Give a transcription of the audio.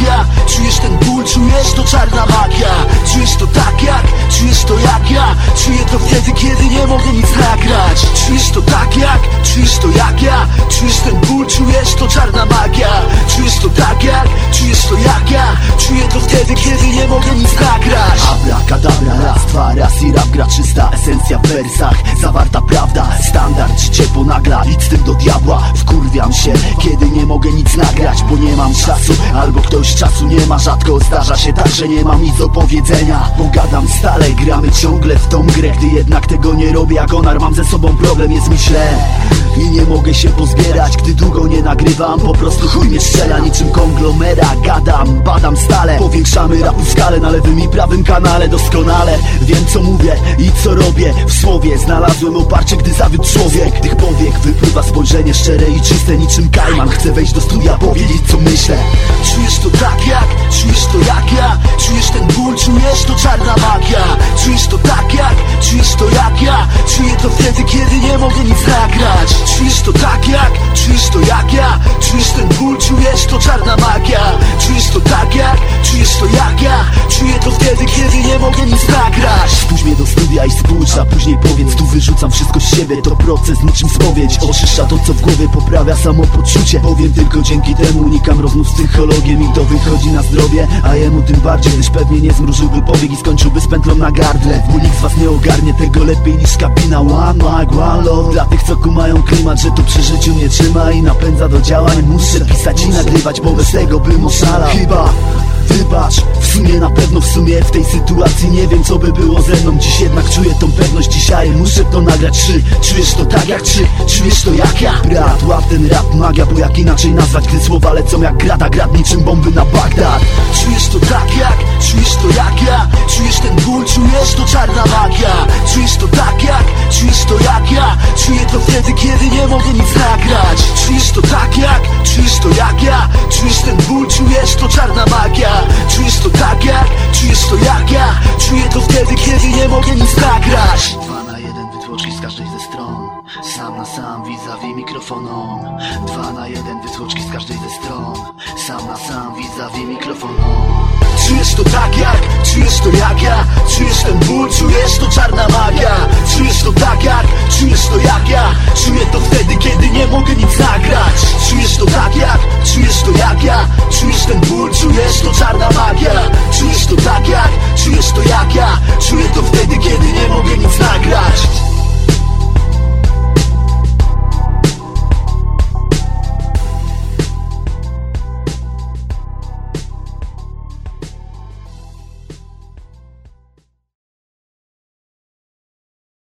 magia. Czujesz ten ból, czujesz to czarna magia. Czujesz to tak jak, czujesz to jak ja. Czuję to wtedy, kiedy nie mogę nic nagrać. Czujesz to tak jak, czujesz to jak ja. Czujesz ten ból, czujesz to czarna magia. Czujesz to tak jak, czujesz to jak ja. Czuję to wtedy, kiedy nie mogę nic nagrać. Abracadabra, raz, dwa, raz i rap gra czysta. Esencja w wersach, zawarta prawda. Standard cię ponagla, idź z tym do diabła. Wkurwiam się, kiedy nie mogę nic nagrać, bo nie mam czasu, albo ktoś czasu nie ma. Rzadko zdarza się tak, że nie mam nic do powiedzenia. Pogadam stale, gramy ciągle w tą grę. Gdy jednak tego nie robię jak onar, mam ze sobą problem, jest mi źle i nie mogę się pozbierać, gdy długo nie nagrywam. Po prostu chuj mnie strzela niczym konglomera. Gadam, badam stale, powiększamy rapu skalę na lewym i prawym kanale. Doskonale wiem co mówię i co robię. W słowie znalazłem oparcie, gdy zawiódł człowiek. Tych powiek wypływa spojrzenie szczere i czyste niczym kajman. Chcę wejść do studia, powiedzieć co myślę. Czujesz to tak jak, czujesz to jak ja. Czujesz ten ból, czujesz to czarna magia. Czujesz to tak jak, czujesz to jak ja. Czuję to wtedy, kiedy nie mogę nic nagrać. Czujesz to tak jak, czujesz to jak ja. Czujesz ten ból, czujesz to czarna magia. Czujesz to tak jak, czujesz to jak ja. Czuję to wtedy, kiedy nie mogę nic nagrać. Spójrz mnie do studia i spójrz, a później powiedz. Tu wyrzucam wszystko z siebie, to proces niczym spowiedź. Oczyszcza to co w głowie, poprawia samopoczucie. Powiem tylko dzięki temu unikam rozmów z psychologiem i to wychodzi na zdrowie, a jemu tym bardziej, gdyż pewnie nie zmrużyłby powiek i skończyłby z pętlą na gardle. Bo nikt z was nie ogarnie tego lepiej niż kabina. One mic, one love. Dla tych co kumają klimat, że to przy życiu mnie trzyma i napędza do działań. Muszę pisać i nagrywać, bo bez tego bym oszalał. Chyba wybacz, w sumie na pewno w sumie w tej sytuacji nie wiem co by było ze mną. Dziś jednak czuję tą pewność, dzisiaj muszę to nagrać. Czujesz to tak jak czujesz to jak ja. Brat, łap ten rap magia, bo jak inaczej nazwać, gdy słowa lecą jak grada, grad niczym bomby na Bagdad. Czujesz to tak jak, czujesz to jak ja. Czujesz ten ból, czujesz to czarna magia. Czujesz to tak jak, czujesz to jak ja. Czuję to wtedy, kiedy nie mogę nic nagrać. Czujesz to tak jak, czujesz to jak ja. Czujesz ten ból, czujesz to czarna magia. Czujesz to tak jak, czujesz to jak ja. Czuję to wtedy, kiedy nie mogę nic nagrać. 2 na 1 wytłoczki z każdej ze stron. Sam na sam vis-a-vis mikrofonom. 2 na 1 wytłoczki z każdej ze stron. Sam na sam vis-a-vis mikrofonom. Czujesz to tak jak, czujesz to jak ja. Czujesz ten ból, czujesz to czarna magia. Czujesz to tak jak, czujesz to jak ja. Czuję to wtedy, kiedy nie mogę nic nagrać. Czujesz to tak jak, czujesz to jak ja. Czujesz ten ból, czujesz to czarna magia.